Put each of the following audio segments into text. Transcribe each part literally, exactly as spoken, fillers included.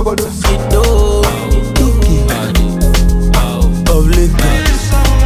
Kido, Kiki, of Lagos.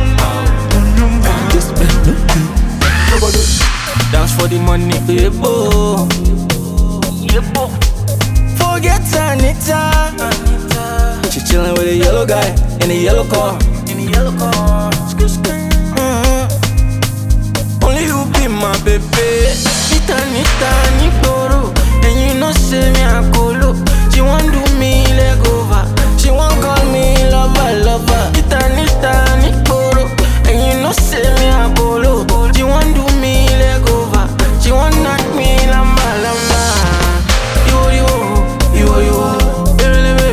This man no key. Dance for the money, yebo, yebo. Forget Anita, she chillin' with a yellow guy in a yellow car, in a yellow car. Mm-hmm. Only you be my baby. Nita, Nita, Niporo, and you know say me a colo. She won't do me leg over. She won't call me lover, lover. Nita, Nita, Niporo, and you know say me a colo. She won't do me leg over. She won't knock me lamba, lamba. You, you, you, you, you,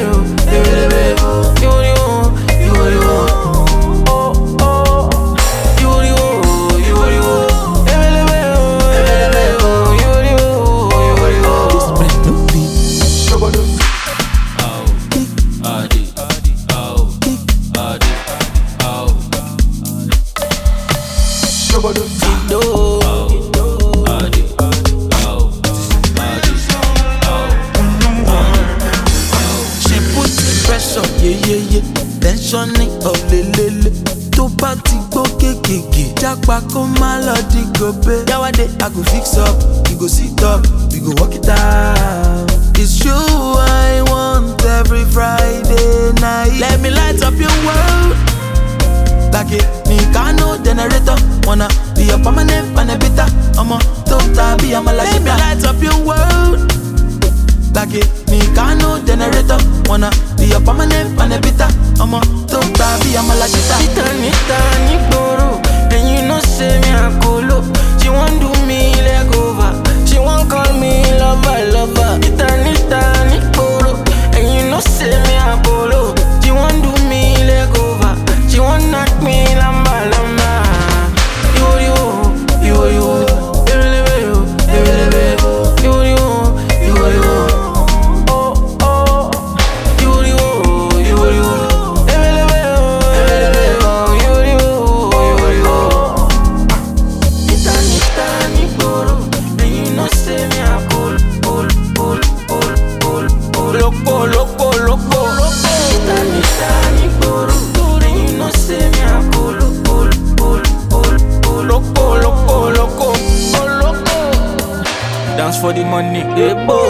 you, you, you, you. Oh, oh. You, you, you, you, she put the pressure, yeah, yeah, yeah. Tensioning of lelele. To party go kekeke. Japa ko malodi go be. Yawade, I go fix up, you go sit up, we go walk it out. It's you I want every Friday night. Let me light up your world. Like it, me can no generator. Wanna be a permanent panabita. I'm a total be a malagita. Let me light up your world. Like it, me can no generator. Wanna be a permanent panabita. I'm a total be a malagita. Nita, Nita, Niporo, and you know say me a colo. She won't do me leg over. She won't call me lover, lover. Nita, Nita, Niporo, and you know say me a colo. She won't do me leg over. She won't knock me lamba, lamba. You, you, you, you, you, you, you, you, you. Oh, oh. You, you, you, you, you, you, you. Nita, Nita, Niporo, and you know say me a cool, cool, cool, cool, cool, cool. Loco, loco, loco, loco. Nita, Nita, Niporo, and you know say me a cool, cool, cool, cool, cool. Loco, loco, loco, oh, loco. Dance for the money, yebo.